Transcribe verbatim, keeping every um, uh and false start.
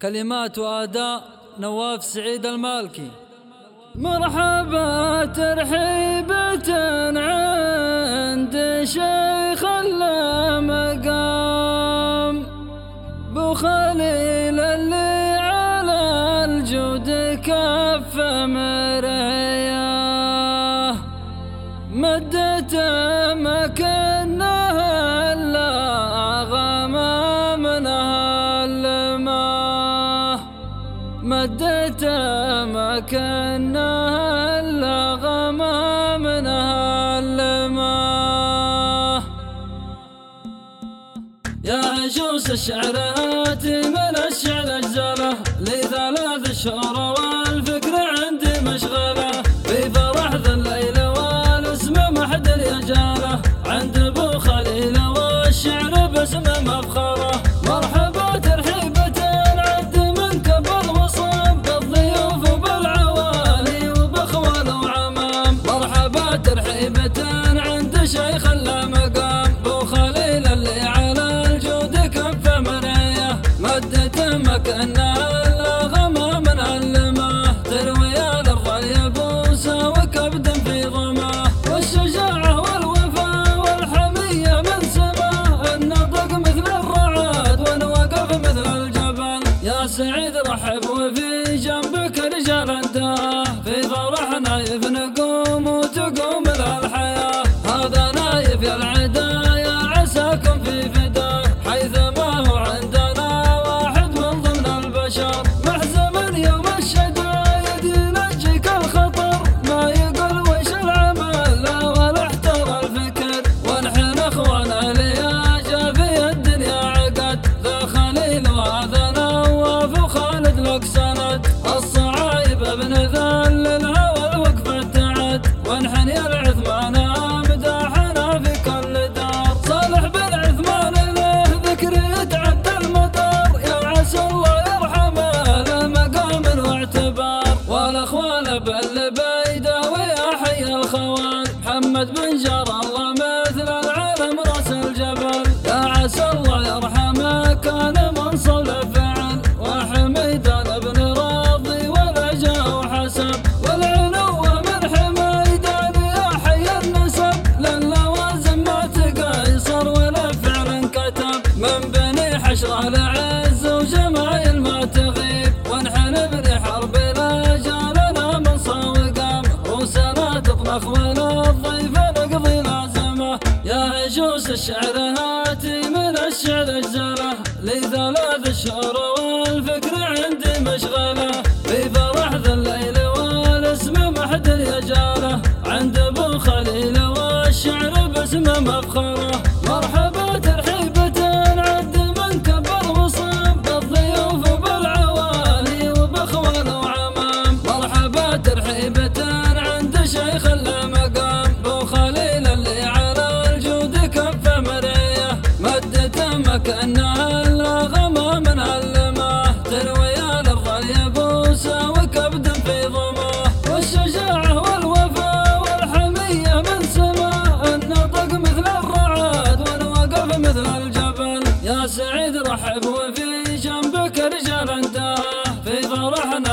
كلمات وأداء نواف سعيد المالكي. مرحبا ترحيبة عند شيخ المقام بو خليل اللي على الجود كف مرياه مدته مكنها الا غمامنها الماء مدته مكنها الا غمامنها الماء. يا عجوز الشعر هاتي من الشعر اجزله لي ثلاث شهور والفكر عندي مشغله في فرح ذا الليل والاسم محد يجاله عند ابو خليل والشعر باسم مفخره. مرحبا ترحيبة عد من كبر وصاب بالضيوف وبالعوالي وباخوال وعمام. مرحبا ترحيبة عند شيخ المقام بو خليل اللي على الجود كف مريه مدته مكنها الا غمام الماء تروي الري بوسه وكبد في ضماه والشجاعه والوفاء والحميه من سماه النطق مثل الرعد والوقف مثل الجبل. يا سعيد رحب وفي جنبك رجال انتهى في فرح نايف نقوم وتقوم للحياه هذا نايف يا العدا يا عساكم في فداه حيث ما هو عندنا واحد من ضمن البشر محزم يوم الشدايد ينجيك الخطر ما يقول وش العمل لا ولا احتر الفكر ونحن اخوانا لياجا في الدنيا عقد ذا خليل وهذا نواف وخالد لك سند الصعايب ابن ذل الهوى الوقف التعد ونحن يا العثمان مداحنا في كل دار صالح بن عثمان له ذكر يتعدى المطر يا عسى الله يرحمه لمقام واعتبار والاخوان بالبيده ويا حي الخوان محمد بن جار الله مثل العالم راس الجبل يا عسى الله يرحمه كان منصب فعل وحميدان بن راضي ولا جاء وحسب والعلو من حميدان يا حي النسب للوازم ما تقيصر ولا فعل كتب من بني حشره لعز وجمايل ما تغيب ونحن بني حرب لا جالنا من صوقام روسنا تطبخ ولا الضيف نقضي لازمه. يا عجوز الشعر هاتي من الشعر اجزله لي ثلاث شهور والفكر عندي مشغله في فرح ذا الليل والاسم محد يجاله عند ابو خليل والشعر باسم مفخره. مرحبا ترحيبة عد من كبر وصاب بالضيوف وبالعوالي وباخوال وعمام. مرحبا ترحيبة عند شيخ المقام بو خليل اللي على الجود كف مريه مدته مكنها الا غمام الماء تروي الري بوسه وكبد في ضماه والشجاعه والوفاء والحميه من سماه النطق مثل الرعد والوقف مثل الجبل. يا سعيد رحب وفي جنبك رجال انتهى في فرحنا